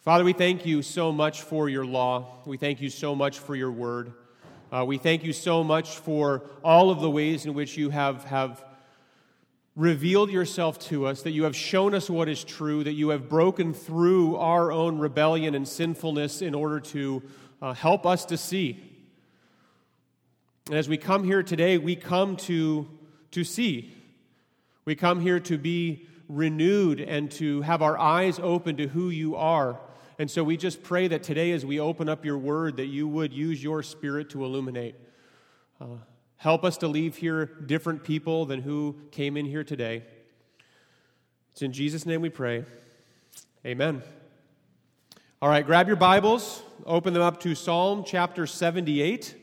Father, we thank you so much for your law. We thank you so much for your word. We thank you so much for all of the ways in which you have revealed yourself to us, that you have shown us what is true, that you have broken through our own rebellion and sinfulness in order to help us to see. And as we come here today, we come to see. We come here to be renewed and to have our eyes open to who you are. And so we just pray that today as we open up your word, that you would use your Spirit to illuminate. Help us to leave here different people than who came in here today. It's in Jesus' name we pray. Amen. All right, grab your Bibles, open them up to Psalm chapter 78.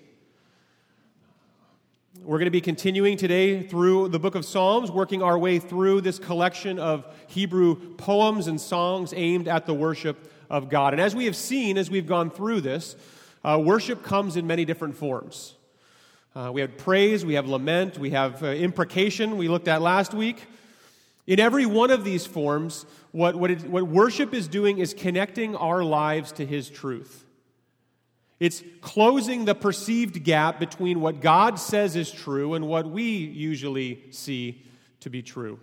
We're going to be continuing today through the book of Psalms, working our way through this collection of Hebrew poems and songs aimed at the worship of God. And as we have seen, as we've gone through this, worship comes in many different forms. We have praise, we have lament, we have imprecation we looked at last week. In every one of these forms, what worship is doing is connecting our lives to His truth. It's closing the perceived gap between what God says is true and what we usually see to be true.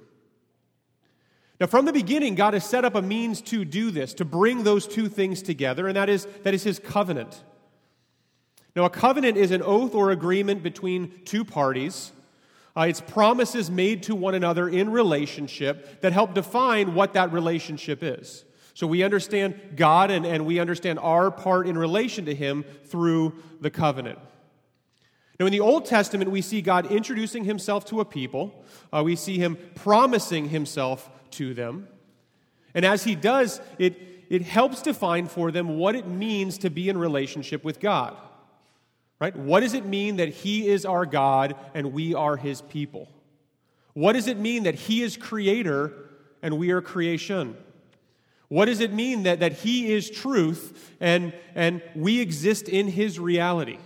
Now, from the beginning, God has set up a means to do this, to bring those two things together, and that is His covenant. Now, a covenant is an oath or agreement between two parties. It's promises made to one another in relationship that help define what that relationship is. So we understand God and we understand our part in relation to Him through the covenant. Now, in the Old Testament, we see God introducing Himself to a people. We see Him promising Himself to them. And as He does, it helps define for them what it means to be in relationship with God. Right? What does it mean that He is our God and we are His people? What does it mean that He is creator and we are creation? What does it mean that He is truth and we exist in His reality?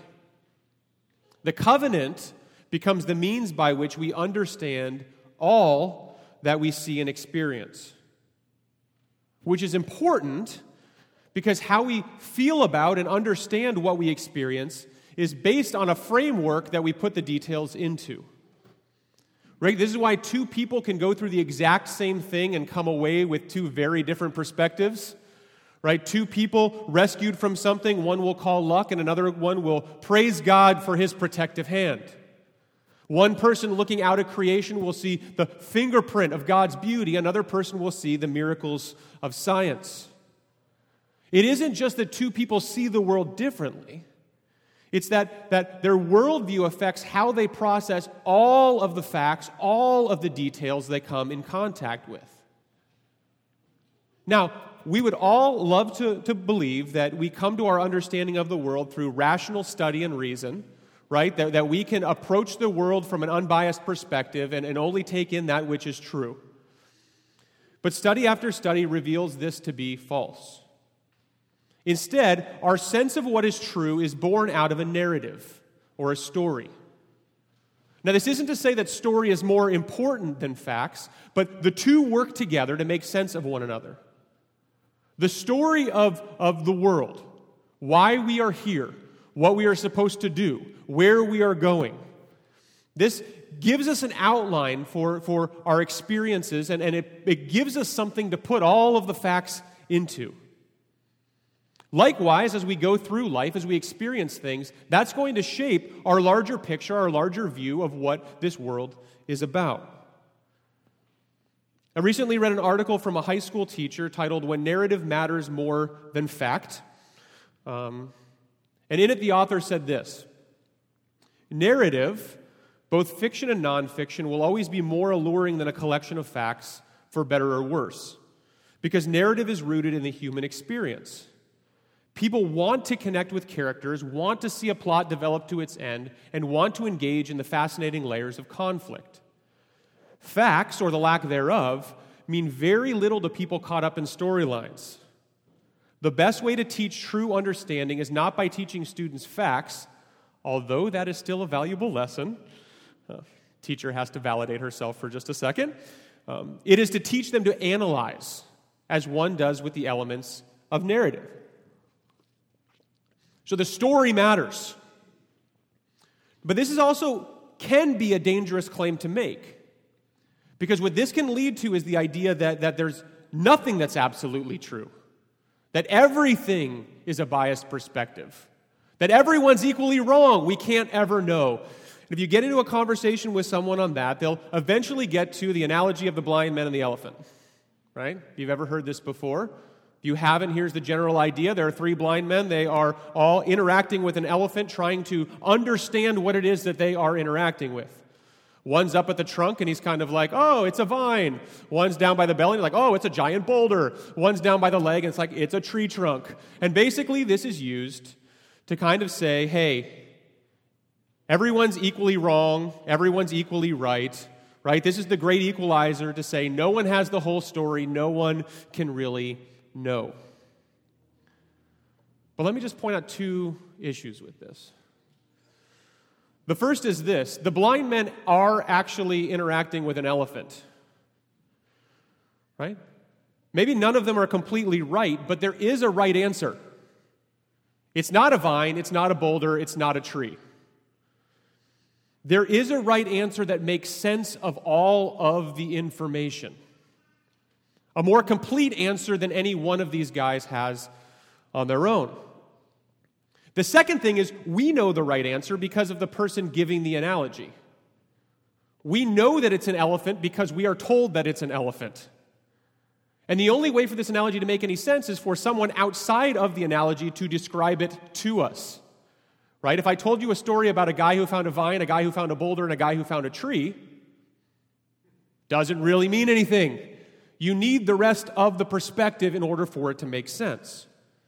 The covenant becomes the means by which we understand all that we see and experience, which is important because how we feel about and understand what we experience is based on a framework that we put the details into. Right? This is why two people can go through the exact same thing and come away with two very different perspectives. Right? Two people rescued from something, one will call luck and another one will praise God for His protective hand. One person looking out at creation will see the fingerprint of God's beauty, another person will see the miracles of science. It isn't just that two people see the world differently. It's that their worldview affects how they process all of the facts, all of the details they come in contact with. Now, we would all love to believe that we come to our understanding of the world through rational study and reason, right? That we can approach the world from an unbiased perspective and only take in that which is true. But study after study reveals this to be false. Instead, our sense of what is true is born out of a narrative or a story. Now, this isn't to say that story is more important than facts, but the two work together to make sense of one another. The story of the world, why we are here, what we are supposed to do, where we are going. This gives us an outline for our experiences, and it gives us something to put all of the facts into. Likewise, as we go through life, as we experience things, that's going to shape our larger picture, our larger view of what this world is about. I recently read an article from a high school teacher titled "When Narrative Matters More Than Fact." And in it, the author said this: "Narrative, both fiction and nonfiction, will always be more alluring than a collection of facts, for better or worse, because narrative is rooted in the human experience. People want to connect with characters, want to see a plot develop to its end, and want to engage in the fascinating layers of conflict. Facts, or the lack thereof, mean very little to people caught up in storylines. The best way to teach true understanding is not by teaching students facts, although that is still a valuable lesson." Teacher has to validate herself for just a second. "It is to teach them to analyze, as one does with the elements of narrative. So the story matters. But this is also can be a dangerous claim to make. Because what this can lead to is the idea that there's nothing that's absolutely true. That everything is a biased perspective. That everyone's equally wrong. We can't ever know. If you get into a conversation with someone on that, they'll eventually get to the analogy of the blind man and the elephant. Right? If you've ever heard this before. If you haven't, here's the general idea. There are 3 blind men. They are all interacting with an elephant, trying to understand what it is that they are interacting with. One's up at the trunk, and he's kind of like, oh, it's a vine. One's down by the belly, and like, oh, it's a giant boulder. One's down by the leg, and it's like, it's a tree trunk. And basically, this is used to kind of say, hey, everyone's equally wrong, everyone's equally right? This is the great equalizer to say no one has the whole story, no one can really know. But let me just point out 2 issues with this. The first is this: the blind men are actually interacting with an elephant. Right? Maybe none of them are completely right, but there is a right answer. It's not a vine, it's not a boulder, it's not a tree. There is a right answer that makes sense of all of the information. A more complete answer than any one of these guys has on their own. The second thing is we know the right answer because of the person giving the analogy. We know that it's an elephant because we are told that it's an elephant. And the only way for this analogy to make any sense is for someone outside of the analogy to describe it to us. Right? If I told you a story about a guy who found a vine, a guy who found a boulder, and a guy who found a tree, doesn't really mean anything. You need the rest of the perspective in order for it to make sense.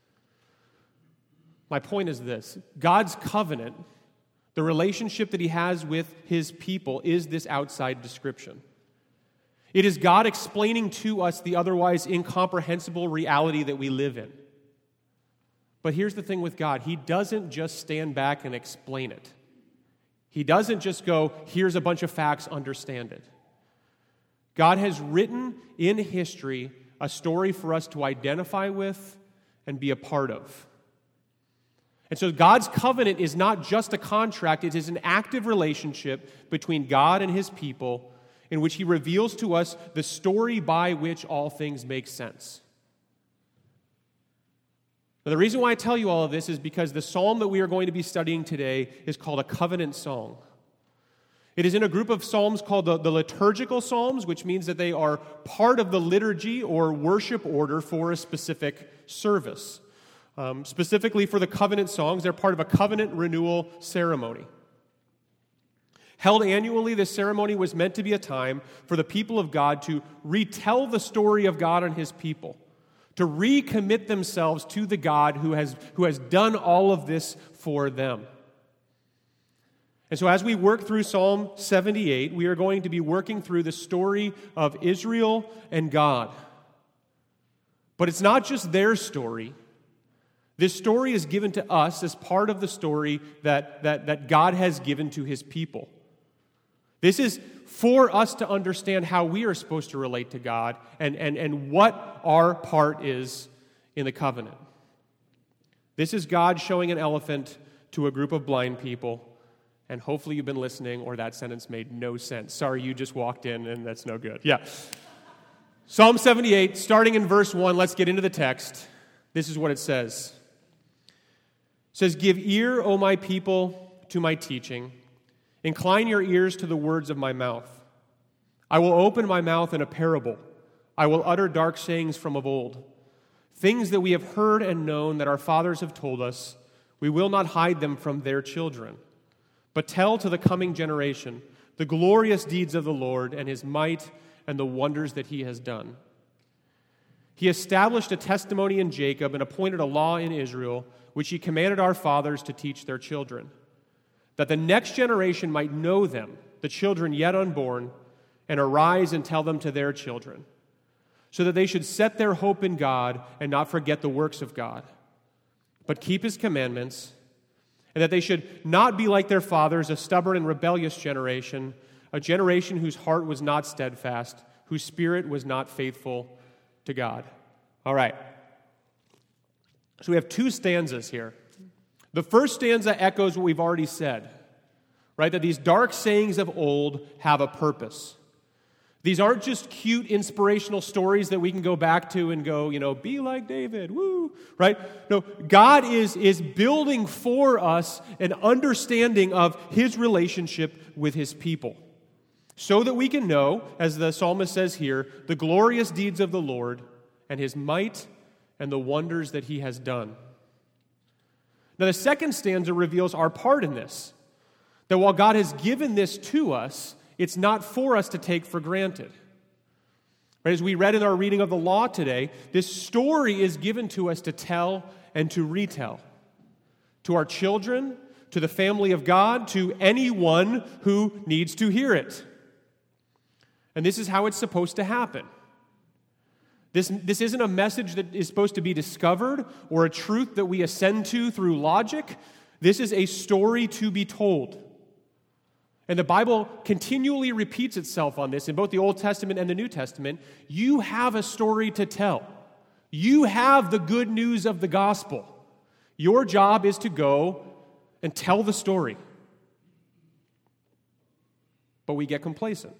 My point is this: God's covenant, the relationship that he has with his people, is this outside description. It is God explaining to us the otherwise incomprehensible reality that we live in. But here's the thing with God: he doesn't just stand back and explain it. He doesn't just go, here's a bunch of facts, understand it. God has written in history a story for us to identify with and be a part of. And so God's covenant is not just a contract, it is an active relationship between God and his people in which he reveals to us the story by which all things make sense. Now, the reason why I tell you all of this is because the psalm that we are going to be studying today is called a covenant song. It is in a group of psalms called the liturgical psalms, which means that they are part of the liturgy or worship order for a specific service. Specifically for the covenant songs, they're part of a covenant renewal ceremony. Held annually, this ceremony was meant to be a time for the people of God to retell the story of God and his people, to recommit themselves to the God who has done all of this for them. And so as we work through Psalm 78, we are going to be working through the story of Israel and God. But it's not just their story. This story is given to us as part of the story that God has given to his people. This is for us to understand how we are supposed to relate to God and what our part is in the covenant. This is God showing an elephant to a group of blind people, and hopefully you've been listening or that sentence made no sense. Sorry, you just walked in and that's no good. Yeah. Psalm 78, starting in verse 1, let's get into the text. This is what it says. It says, "Give ear, O my people, to my teaching. Incline your ears to the words of my mouth. I will open my mouth in a parable. I will utter dark sayings from of old. Things that we have heard and known that our fathers have told us, we will not hide them from their children, but tell to the coming generation the glorious deeds of the Lord and his might and the wonders that he has done. He established a testimony in Jacob and appointed a law in Israel, which he commanded our fathers to teach their children, that the next generation might know them, the children yet unborn, and arise and tell them to their children, so that they should set their hope in God and not forget the works of God, but keep his commandments, and that they should not be like their fathers, a stubborn and rebellious generation, a generation whose heart was not steadfast, whose spirit was not faithful to God." All right. So we have two stanzas here. The first stanza echoes what we've already said, right? That these dark sayings of old have a purpose. These aren't just cute inspirational stories that we can go back to and go, be like David, woo, right? No, God is building for us an understanding of his relationship with his people, so that we can know, as the psalmist says here, the glorious deeds of the Lord and his might and the wonders that he has done. Now, the second stanza reveals our part in this, that while God has given this to us, it's not for us to take for granted. Right? As we read in our reading of the law today, this story is given to us to tell and to retell. To our children, to the family of God, to anyone who needs to hear it. And this is how it's supposed to happen. This isn't a message that is supposed to be discovered or a truth that we ascend to through logic. This is a story to be told. And the Bible continually repeats itself on this in both the Old Testament and the New Testament. You have a story to tell. You have the good news of the gospel. Your job is to go and tell the story. But we get complacent.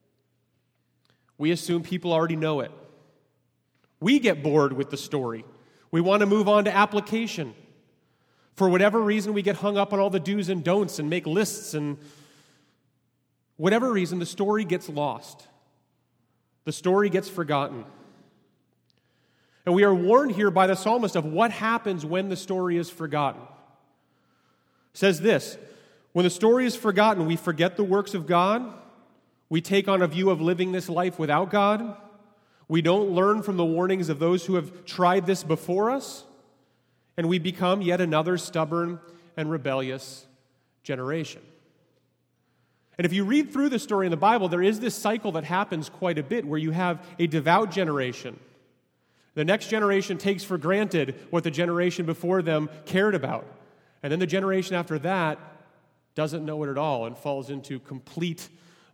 We assume people already know it. We get bored with the story. We want to move on to application. For whatever reason, we get hung up on all the do's and don'ts and make lists, and whatever reason, the story gets lost. The story gets forgotten. And we are warned here by the psalmist of what happens when the story is forgotten. It says this, when the story is forgotten, we forget the works of God. We take on a view of living this life without God. We don't learn from the warnings of those who have tried this before us. And we become yet another stubborn and rebellious generation. And if you read through the story in the Bible, there is this cycle that happens quite a bit where you have a devout generation. The next generation takes for granted what the generation before them cared about. And then the generation after that doesn't know it at all and falls into complete,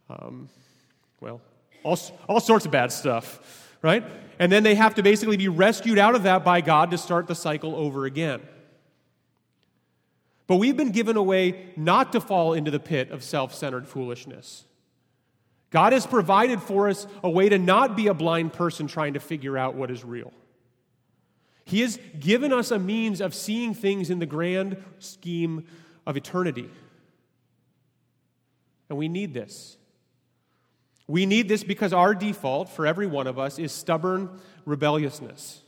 all sorts of bad stuff, right? And then they have to basically be rescued out of that by God to start the cycle over again. But we've been given a way not to fall into the pit of self-centered foolishness. God has provided for us a way to not be a blind person trying to figure out what is real. He has given us a means of seeing things in the grand scheme of eternity. And we need this. We need this because our default for every one of us is stubborn rebelliousness.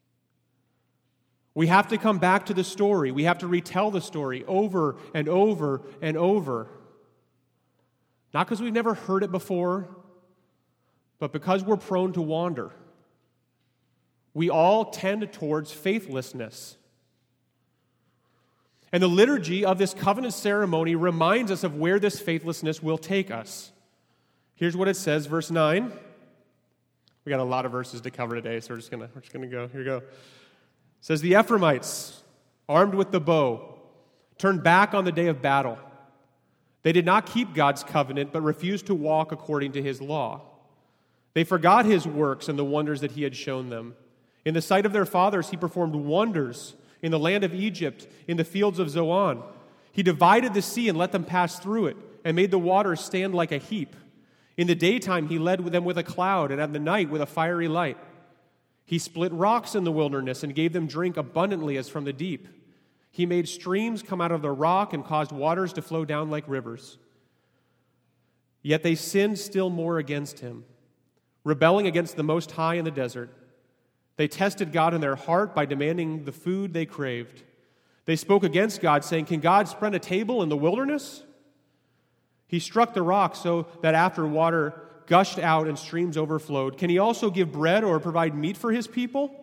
We have to come back to the story. We have to retell the story over and over and over. Not because we've never heard it before, but because we're prone to wander. We all tend towards faithlessness. And the liturgy of this covenant ceremony reminds us of where this faithlessness will take us. Here's what it says, verse 9. We got a lot of verses to cover today, so we're just gonna go. Here we go. It says, the Ephraimites, armed with the bow, turned back on the day of battle. They did not keep God's covenant, but refused to walk according to his law. They forgot his works and the wonders that he had shown them. In the sight of their fathers, he performed wonders in the land of Egypt, in the fields of Zoan. He divided the sea and let them pass through it, and made the waters stand like a heap. In the daytime, he led them with a cloud, and at the night with a fiery light. He split rocks in the wilderness and gave them drink abundantly as from the deep. He made streams come out of the rock and caused waters to flow down like rivers. Yet they sinned still more against him, rebelling against the Most High in the desert. They tested God in their heart by demanding the food they craved. They spoke against God, saying, can God spread a table in the wilderness? He struck the rock so that after water gushed out and streams overflowed. Can he also give bread or provide meat for his people?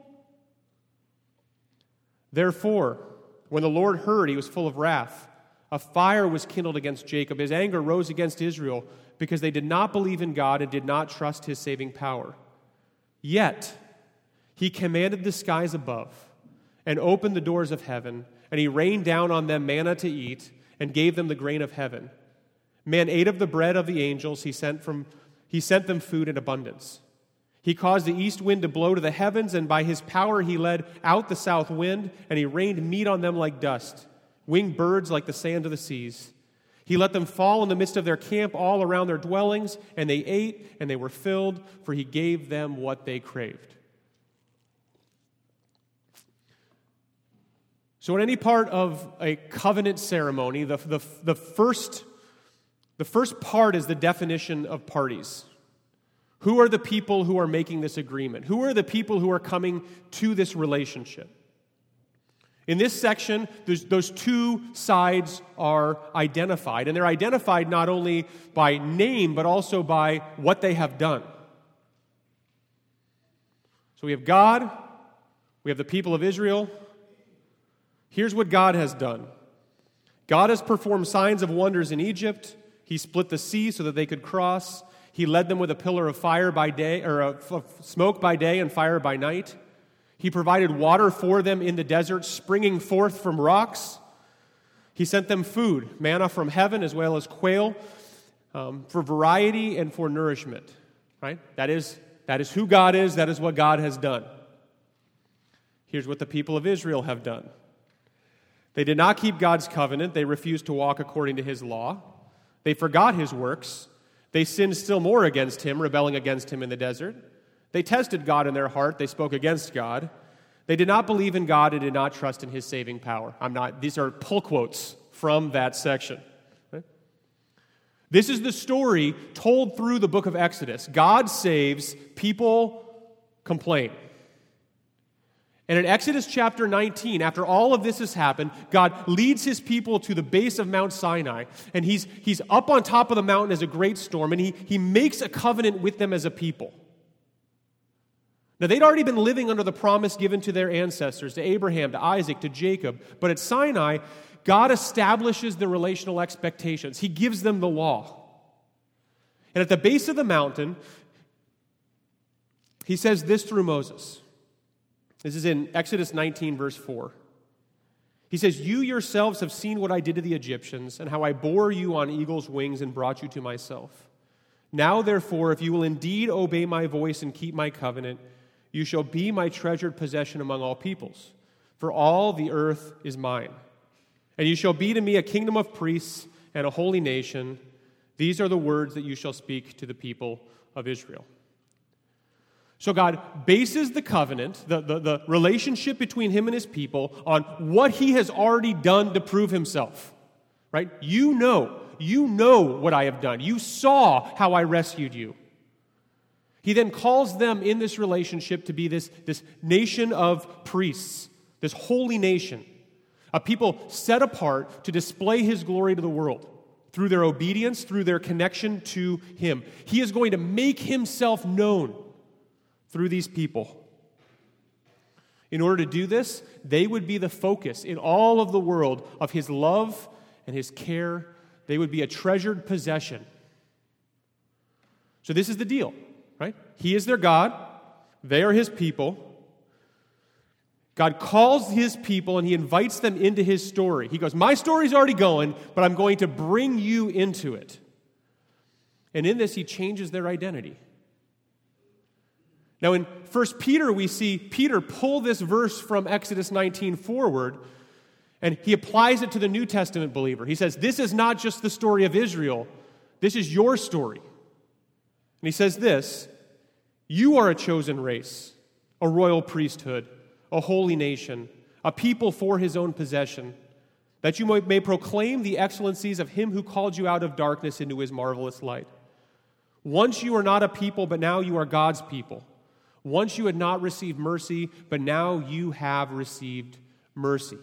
Therefore, when the Lord heard, he was full of wrath. A fire was kindled against Jacob. His anger rose against Israel because they did not believe in God and did not trust his saving power. Yet, he commanded the skies above and opened the doors of heaven, and he rained down on them manna to eat and gave them the grain of heaven. Man ate of the bread of the angels. He sent them food in abundance. He caused the east wind to blow to the heavens, and by his power he led out the south wind, and he rained meat on them like dust, winged birds like the sand of the seas. He let them fall in the midst of their camp all around their dwellings, and they ate, and they were filled, for he gave them what they craved. So in any part of a covenant ceremony, the first part is the definition of parties. Who are the people who are making this agreement? Who are the people who are coming to this relationship? In this section, those two sides are identified, and they're identified not only by name, but also by what they have done. So we have God, we have the people of Israel. Here's what God has done. God has performed signs of wonders in Egypt. He split the sea so that they could cross. He led them with a pillar of fire by day, or of smoke by day and fire by night. He provided water for them in the desert, springing forth from rocks. He sent them food, manna from heaven, as well as quail, for variety and for nourishment. Right? That is who God is. That is what God has done. Here's what the people of Israel have done. They did not keep God's covenant. They refused to walk according to his law. They forgot his works. They sinned still more against him, rebelling against him in the desert. They tested God in their heart. They spoke against God. They did not believe in God and did not trust in his saving power. These are pull quotes from that section. Okay? This is the story told through the book of Exodus. God saves, people complain. And in Exodus chapter 19, after all of this has happened, God leads his people to the base of Mount Sinai, and he's up on top of the mountain as a great storm, and he makes a covenant with them as a people. Now, they'd already been living under the promise given to their ancestors, to Abraham, to Isaac, to Jacob, but at Sinai, God establishes the relational expectations. He gives them the law. And at the base of the mountain, he says this through Moses. This is in Exodus 19, verse 4. He says, "You yourselves have seen what I did to the Egyptians, and how I bore you on eagle's wings and brought you to myself. Now, therefore, if you will indeed obey my voice and keep my covenant, you shall be my treasured possession among all peoples, for all the earth is mine. And you shall be to me a kingdom of priests and a holy nation. These are the words that you shall speak to the people of Israel." So God bases the covenant, the relationship between him and his people, on what he has already done to prove himself. Right? You know what I have done. You saw how I rescued you. He then calls them in this relationship to be this nation of priests, this holy nation, a people set apart to display his glory to the world through their obedience, through their connection to him. He is going to make himself known through these people. In order to do this, they would be the focus in all of the world of his love and his care. They would be a treasured possession. So this is the deal, right? He is their God. They are his people. God calls his people and he invites them into his story. He goes, my story's already going, but I'm going to bring you into it. And in this, he changes their identity. Now, in 1 Peter, we see Peter pull this verse from Exodus 19 forward, and he applies it to the New Testament believer. He says, this is not just the story of Israel. This is your story. And he says this, you are a chosen race, a royal priesthood, a holy nation, a people for his own possession, that you may proclaim the excellencies of him who called you out of darkness into his marvelous light. Once you were not a people, but now you are God's people. Once you had not received mercy, but now you have received mercy.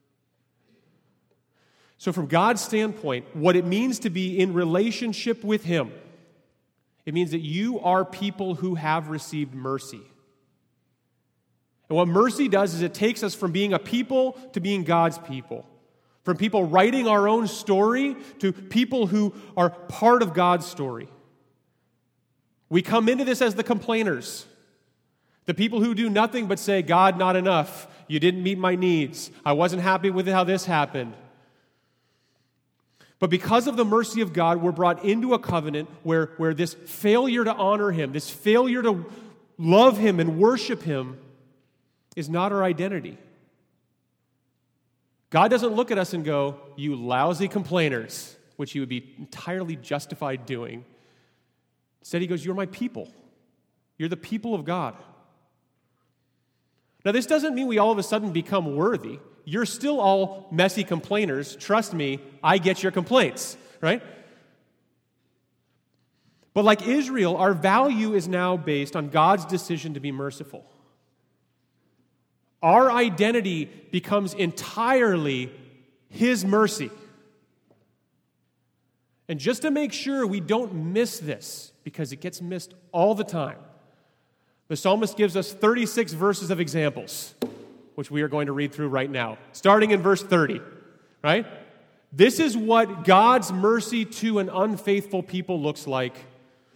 So from God's standpoint, what it means to be in relationship with him, it means that you are people who have received mercy. And what mercy does is it takes us from being a people to being God's people. From people writing our own story to people who are part of God's story. We come into this as the complainers. The people who do nothing but say, God, not enough. You didn't meet my needs. I wasn't happy with how this happened. But because of the mercy of God, we're brought into a covenant where this failure to honor him, this failure to love him and worship him is not our identity. God doesn't look at us and go, "You lousy complainers," which he would be entirely justified doing. Instead, he goes, "You're my people. You're the people of God." Now, this doesn't mean we all of a sudden become worthy. You're still all messy complainers. Trust me, I get your complaints, right? But like Israel, our value is now based on God's decision to be merciful. Our identity becomes entirely his mercy. And just to make sure we don't miss this, because it gets missed all the time, the psalmist gives us 36 verses of examples, which we are going to read through right now, starting in verse 30, right? This is what God's mercy to an unfaithful people looks like. It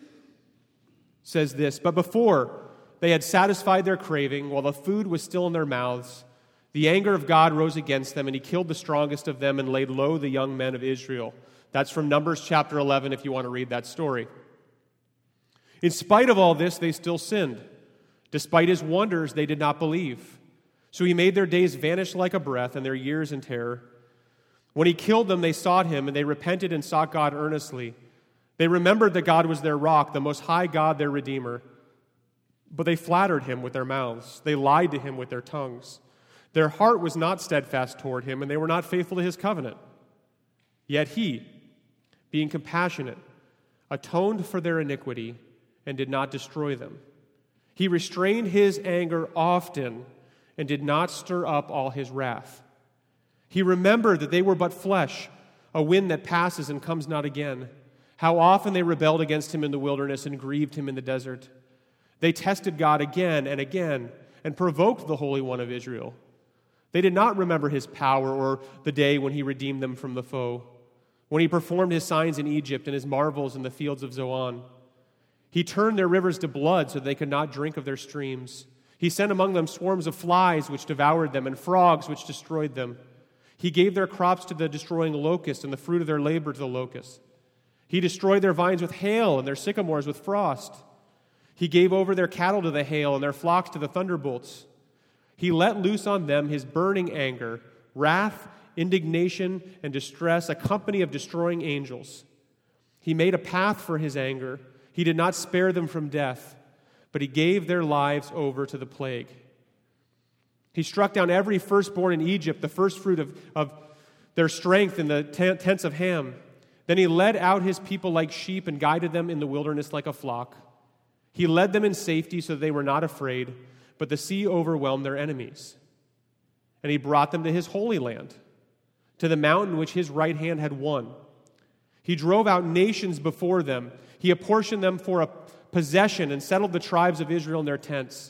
says this, "But before they had satisfied their craving, while the food was still in their mouths, the anger of God rose against them, and he killed the strongest of them and laid low the young men of Israel." That's from Numbers chapter 11, if you want to read that story. In spite of all this, they still sinned. Despite his wonders, they did not believe. So he made their days vanish like a breath, and their years in terror. When he killed them, they sought him, and they repented and sought God earnestly. They remembered that God was their rock, the Most High God, their Redeemer. But they flattered him with their mouths. They lied to him with their tongues. Their heart was not steadfast toward him, and they were not faithful to his covenant. Yet he, being compassionate, atoned for their iniquity and did not destroy them. He restrained his anger often and did not stir up all his wrath. He remembered that they were but flesh, a wind that passes and comes not again. How often they rebelled against him in the wilderness and grieved him in the desert. They tested God again and provoked the Holy One of Israel. They did not remember his power or the day when he redeemed them from the foe, when he performed his signs in Egypt and his marvels in the fields of Zoan. He turned their rivers to blood so they could not drink of their streams. He sent among them swarms of flies which devoured them and frogs which destroyed them. He gave their crops to the destroying locust and the fruit of their labor to the locust. He destroyed their vines with hail and their sycamores with frost. He gave over their cattle to the hail and their flocks to the thunderbolts. He let loose on them his burning anger, wrath, indignation, and distress, a company of destroying angels. He made a path for his anger. He did not spare them from death, but he gave their lives over to the plague. He struck down every firstborn in Egypt, the first fruit of their strength in the tents of Ham. Then he led out his people like sheep and guided them in the wilderness like a flock. He led them in safety so they were not afraid, but the sea overwhelmed their enemies. And he brought them to his holy land, to the mountain which his right hand had won. He drove out nations before them. He apportioned them for a possession and settled the tribes of Israel in their tents.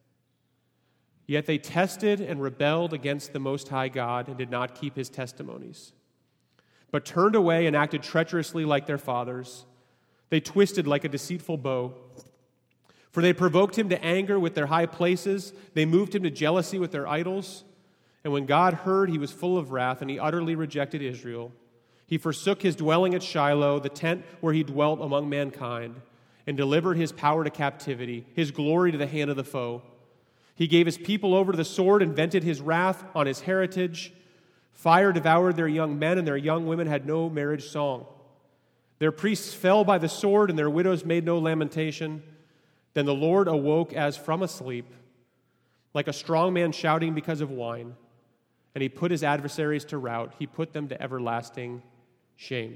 Yet they tested and rebelled against the Most High God and did not keep his testimonies, but turned away and acted treacherously like their fathers. They twisted like a deceitful bow. For they provoked him to anger with their high places. They moved him to jealousy with their idols. And when God heard, he was full of wrath, and he utterly rejected Israel. He forsook his dwelling at Shiloh, the tent where he dwelt among mankind, and delivered his power to captivity, his glory to the hand of the foe. He gave his people over to the sword and vented his wrath on his heritage. Fire devoured their young men, and their young women had no marriage song. Their priests fell by the sword, and their widows made no lamentation. Then the Lord awoke as from a sleep, like a strong man shouting because of wine, and he put his adversaries to rout. He put them to everlasting shame.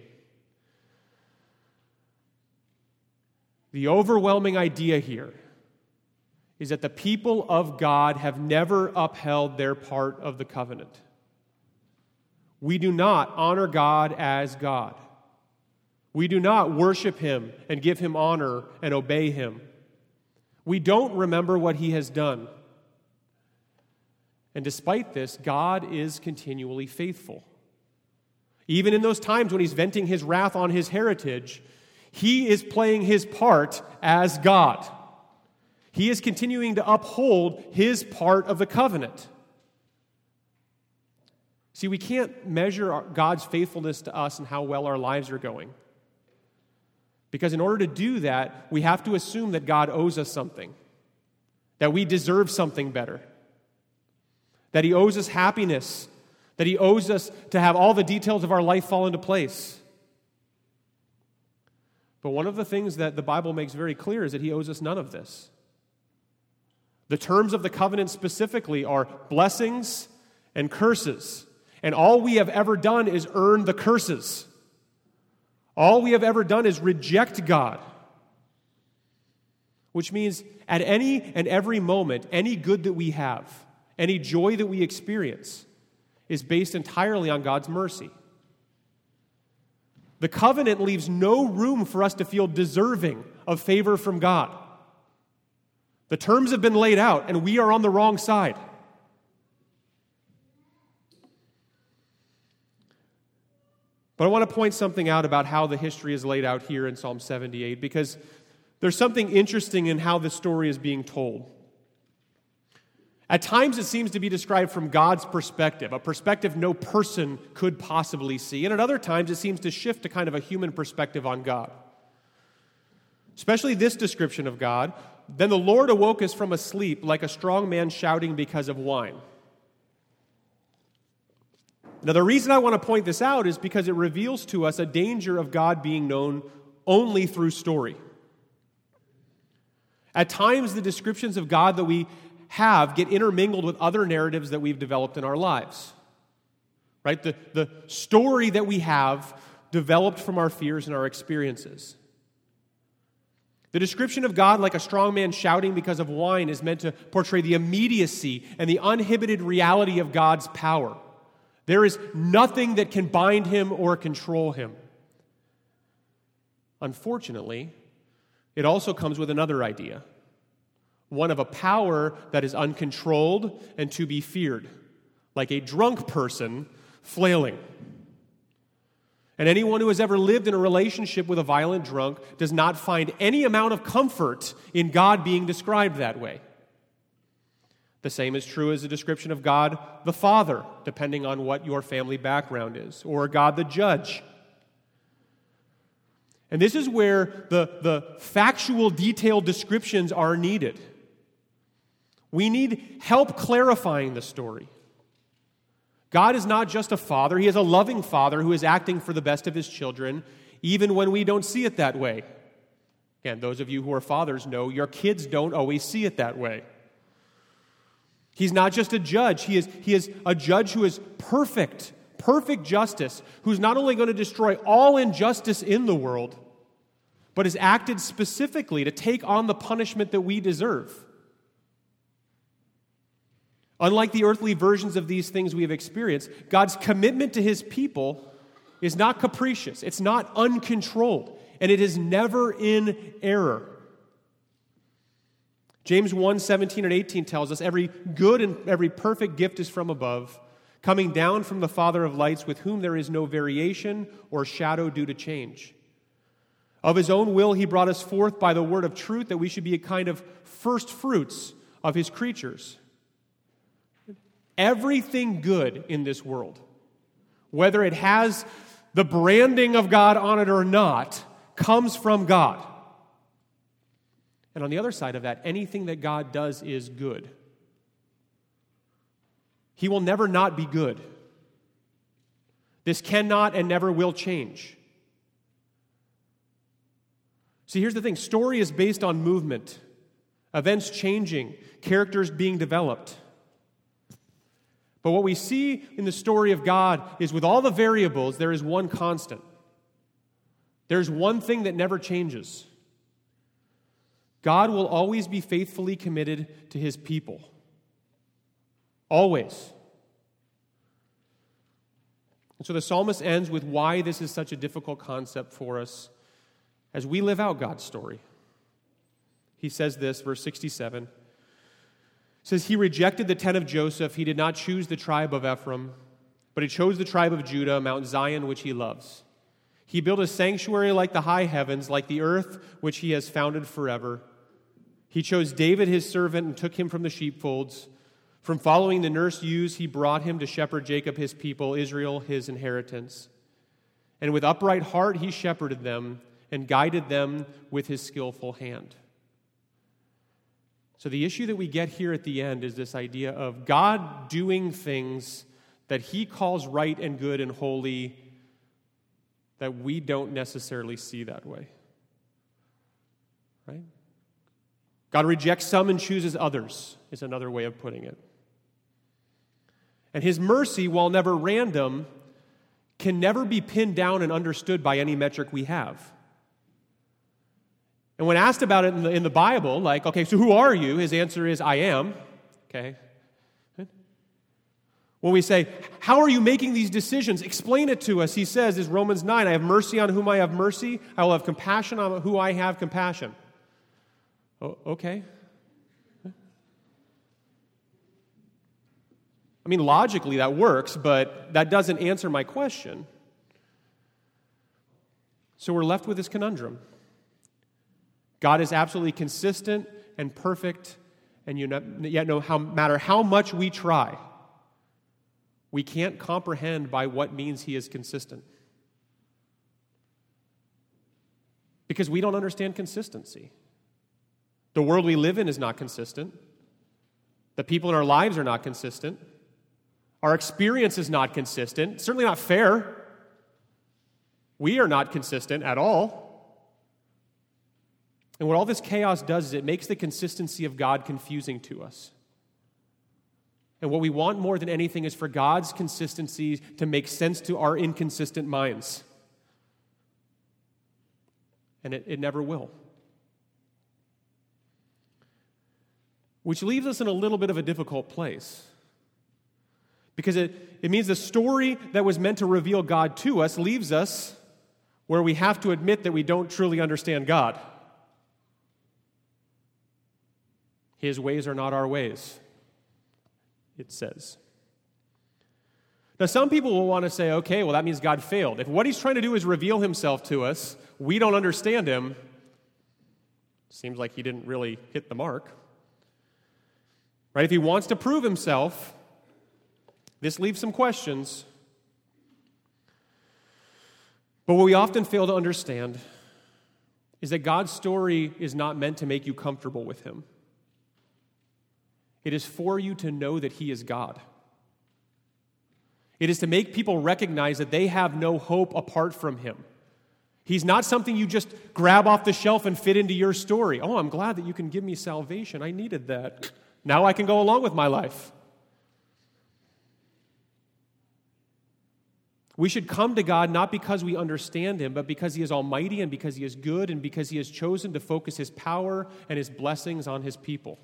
The overwhelming idea here is that the people of God have never upheld their part of the covenant. We do not honor God as God. We do not worship him and give him honor and obey him. We don't remember what he has done. And despite this, God is continually faithful. Even in those times when he's venting his wrath on his heritage, he is playing his part as God. He is continuing to uphold his part of the covenant. See, we can't measure God's faithfulness to us and how well our lives are going. Because in order to do that, we have to assume that God owes us something. that we deserve something better, that he owes us happiness, that he owes us to have all the details of our life fall into place. But one of the things that the Bible makes very clear is that he owes us none of this. The terms of the covenant specifically are blessings and curses. And all we have ever done is earn the curses. All we have ever done is reject God. Which means at any and every moment, any good that we have, any joy that we experience, is based entirely on God's mercy. The covenant leaves no room for us to feel deserving of favor from God. The terms have been laid out, and we are on the wrong side. But I want to point something out about how the history is laid out here in Psalm 78, because there's something interesting in how the story is being told. At times it seems to be described from God's perspective, a perspective no person could possibly see. And at other times it seems to shift to kind of a human perspective on God. Especially this description of God, "Then the Lord awoke us from a sleep like a strong man shouting because of wine." Now the reason I want to point this out is because it reveals to us a danger of God being known only through story. At times the descriptions of God that we have get intermingled with other narratives that we've developed in our lives. Right? The story that we have developed from our fears and our experiences. The description of God like a strong man shouting because of wine is meant to portray the immediacy and the uninhibited reality of God's power. There is nothing that can bind him or control him. Unfortunately, it also comes with another idea. One of a power that is uncontrolled and to be feared, like a drunk person flailing. And anyone who has ever lived in a relationship with a violent drunk does not find any amount of comfort in God being described that way. The same is true as the description of God the Father, depending on what your family background is, or God the Judge. And this is where the factual, detailed descriptions are needed. We need help clarifying the story. God is not just a father. He is a loving father who is acting for the best of his children, even when we don't see it that way. Again, those of you who are fathers know your kids don't always see it that way. He's not just a judge. He is a judge who is perfect justice, who's not only going to destroy all injustice in the world, but has acted specifically to take on the punishment that we deserve. Unlike the earthly versions of these things we have experienced, God's commitment to his people is not capricious. It's not uncontrolled. And it is never in error. James 1:17 and 18 tells us, "Every good and every perfect gift is from above, coming down from the Father of lights, with whom there is no variation or shadow due to change. Of his own will he brought us forth by the word of truth, that we should be a kind of first fruits of his creatures." Everything good in this world, whether it has the branding of God on it or not, comes from God. And on the other side of that, anything that God does is good. He will never not be good. This cannot and never will change. See, here's the thing. Story is based on movement, events changing, characters being developed. But what we see in the story of God is, with all the variables, there is one constant. There's one thing that never changes. God will always be faithfully committed to his people. Always. And so the psalmist ends with why this is such a difficult concept for us as we live out God's story. He says this, verse 67. Says, "He rejected the tent of Joseph. He did not choose the tribe of Ephraim, but he chose the tribe of Judah, Mount Zion, which he loves. He built a sanctuary like the high heavens, like the earth, which he has founded forever. He chose David his servant and took him from the sheepfolds. From following the nursed ewes, he brought him to shepherd Jacob his people, Israel his inheritance. And with upright heart he shepherded them and guided them with his skillful hand." So the issue that we get here at the end is this idea of God doing things that he calls right and good and holy that we don't necessarily see that way. Right? God rejects some and chooses others, is another way of putting it. And his mercy, while never random, can never be pinned down and understood by any metric we have. And when asked about it in the Bible, like, okay, so who are you? His answer is, I am. Okay. When we say, how are you making these decisions? Explain it to us. He says, is Romans 9, I have mercy on whom I have mercy. I will have compassion on who I have compassion. Oh, okay. I mean, logically that works, but that doesn't answer my question. So we're left with this conundrum. God is absolutely consistent and perfect, and yet no matter how much we try, we can't comprehend by what means he is consistent. Because we don't understand consistency. The world we live in is not consistent. The people in our lives are not consistent. Our experience is not consistent, certainly not fair. We are not consistent at all. And what all this chaos does is it makes the consistency of God confusing to us. And what we want more than anything is for God's consistency to make sense to our inconsistent minds. And it never will. Which leaves us in a little bit of a difficult place. Because it means the story that was meant to reveal God to us leaves us where we have to admit that we don't truly understand God. His ways are not our ways, it says. Now, some people will want to say, okay, well, that means God failed. If what he's trying to do is reveal himself to us, we don't understand him, seems like he didn't really hit the mark. Right? If he wants to prove himself, this leaves some questions. But what we often fail to understand is that God's story is not meant to make you comfortable with him. It is for you to know that he is God. It is to make people recognize that they have no hope apart from him. He's not something you just grab off the shelf and fit into your story. Oh, I'm glad that you can give me salvation. I needed that. Now I can go along with my life. We should come to God not because we understand him, but because he is almighty and because he is good and because he has chosen to focus his power and his blessings on his people.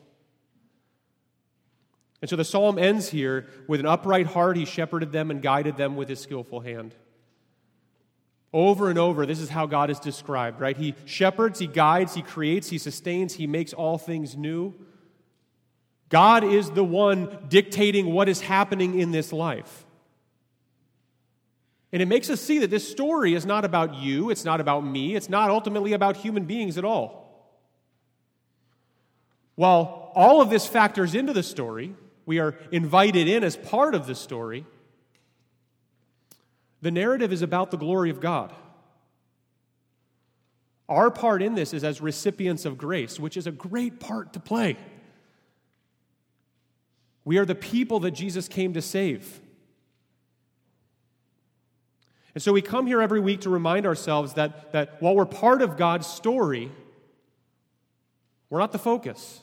And so the psalm ends here with an upright heart. He shepherded them and guided them with his skillful hand. Over and over, this is how God is described, right? He shepherds, he guides, he creates, he sustains, he makes all things new. God is the one dictating what is happening in this life. And it makes us see that this story is not about you, it's not about me, it's not ultimately about human beings at all. While all of this factors into the story, we are invited in as part of the story, the narrative is about the glory of God. Our part in this is as recipients of grace, which is a great part to play. We are the people that Jesus came to save. And so we come here every week to remind ourselves that while we're part of God's story, we're not the focus.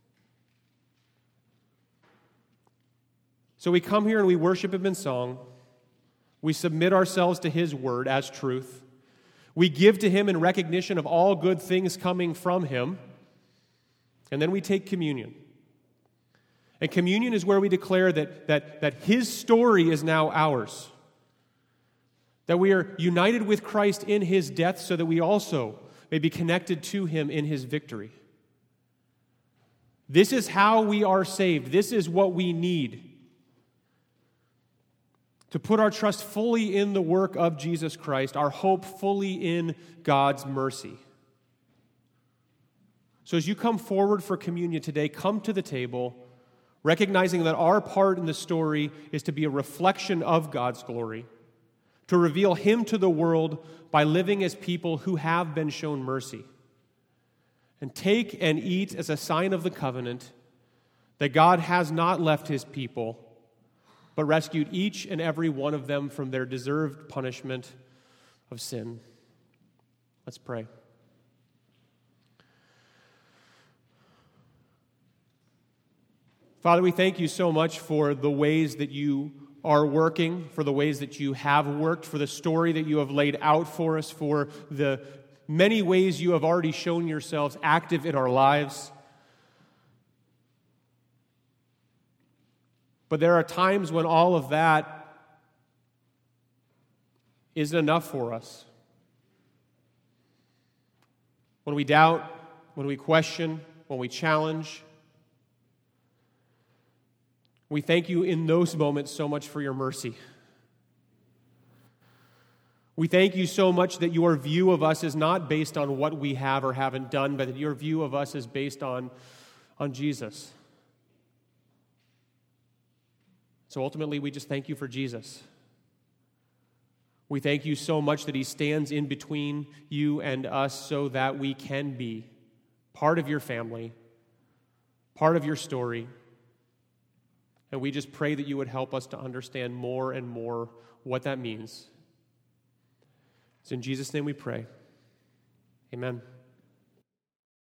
So we come here and we worship him in song. We submit ourselves to his word as truth. We give to him in recognition of all good things coming from him. And then we take communion. And communion is where we declare that his story is now ours. That we are united with Christ in his death so that we also may be connected to him in his victory. This is how we are saved. This is what we need. To put our trust fully in the work of Jesus Christ, our hope fully in God's mercy. So as you come forward for communion today, come to the table, recognizing that our part in the story is to be a reflection of God's glory, to reveal him to the world by living as people who have been shown mercy. And take and eat as a sign of the covenant that God has not left his people, but rescued each and every one of them from their deserved punishment of sin. Let's pray. Father, we thank you so much for the ways that you are working, for the ways that you have worked, for the story that you have laid out for us, for the many ways you have already shown yourselves active in our lives. But there are times when all of that isn't enough for us. When we doubt, when we question, when we challenge. We thank you in those moments so much for your mercy. We thank you so much that your view of us is not based on what we have or haven't done, but that your view of us is based on Jesus. So ultimately, we just thank you for Jesus. We thank you so much that he stands in between you and us so that we can be part of your family, part of your story. And we just pray that you would help us to understand more and more what that means. It's in Jesus' name we pray. Amen.